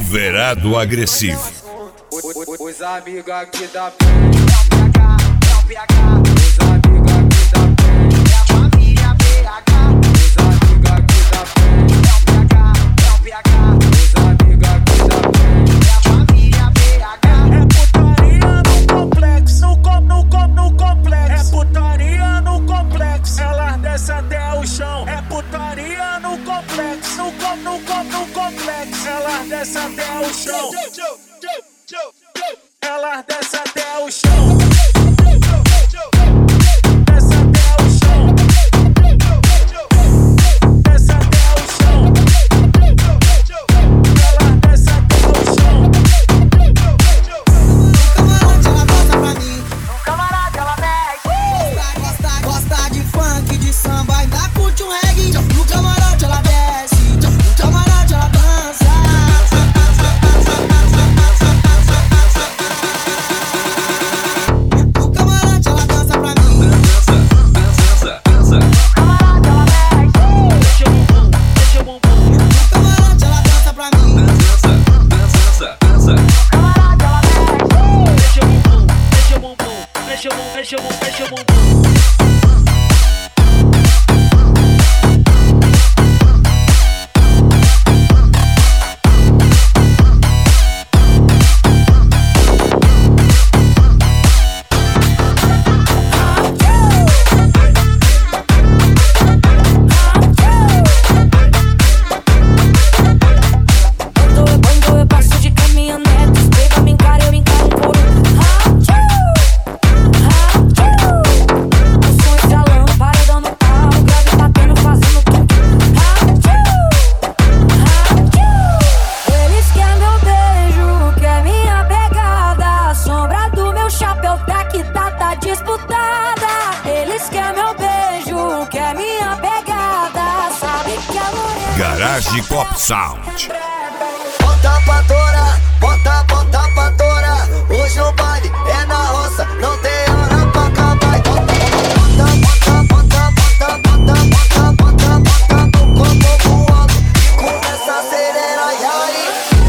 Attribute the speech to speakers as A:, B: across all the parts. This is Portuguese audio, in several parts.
A: Silverado agressivo.
B: Os amigos aqui da frente, os amigos aqui da frente, a família BH. Os amigos aqui da frente, os amigos aqui da frente, a família BH.
C: É putaria no complexo, no complexo. É putaria no complexo, elas descem até o chão. É putaria no complexo, no complexo. Elas descem até o chão. Elas descem até o chão. Desce até o chão. Desce até o chão. Elas descem até o chão.
D: No camarada ela mexe. Gosta de funk, de samba, ainda curte um reggae. No camarote ela desce, no camarote ela dança. No camarote ela dança pra mim.
B: Dança.
D: No camarote ela mexe.
C: Deixa o bumbum.
D: No camarote ela dança pra mim.
B: Dança.
D: No camarote ela mexe.
C: Deixa o bumbum. Deixa o bumbum.
E: Quando eu passo de caminhonete, pega, me encara, eu encaro por um. O som estralando, paredão no pau, o grave batendo, fazendo tudo. Eles querem meu beijo, quer minha pegada. A sombra do meu chapéu tá disputada. Eles querem meu beijo, quer minha pegada. Sabe que a morena
A: Garage Cop Sound.
D: Bota pra torar, bota pra torar. Hoje o baile é na roça, não tem hora pra acabar. Bota no copo pro alto e começa a acelerar, e aí?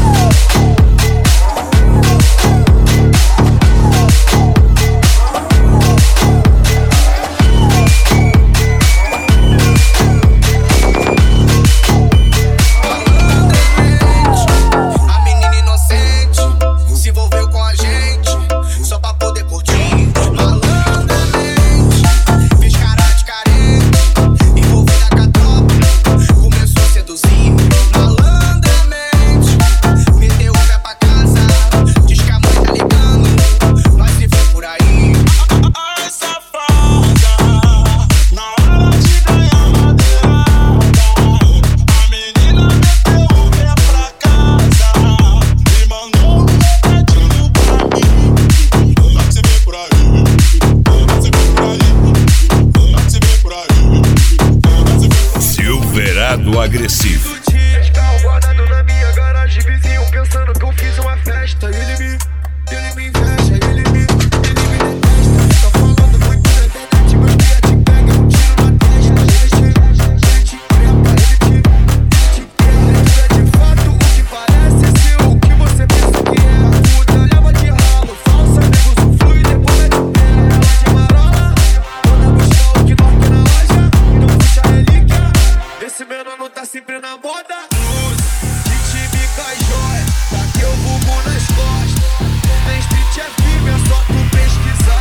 B: A menina inocente se envolveu com a gente só pra poder curtir. Malandramente, fez cara de carente, envolvida com a tropa, começou a seduzir. Malandramente, meteu o pé pra casa, diz que a mãe tá ligando, nós se vê por aí.
C: Ai, safada, na hora de ganhar madeirada, a menina meteu o pé pra casa e mandou um recadinho pra mim. Nós se vê por aí, nós se vê por aí, nós se vê por aí, nós se vê por aí.
A: Silverado agressivo.
B: Os carros guardados na minha garagem, vizinho pensando que eu fiz uma festa. Ele me inveja, ele me detesta. Tá falando muito na internet, meus pia te pega, um tiro na testa. Ele te trepa, ele te quer de fato o que parece ser o que você pensa que é. Puta leva de ralo, falsa, nego suflui, depois mete o pé. Ela de marola, toda buscar o que nós tem na loja. Então puxa a relíquia, esse menino tá sempre na moda. Kit bica jóia, daqui eu bugo nas costas. Tem street é firme, é só tu pesquisar.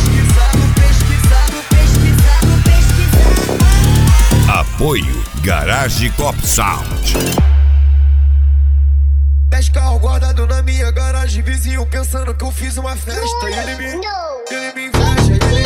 A: Apoio Garage Cop Sound.
B: 10 carros guardados na minha garagem, vizinho pensando que eu fiz uma festa. Ele me inveja, ele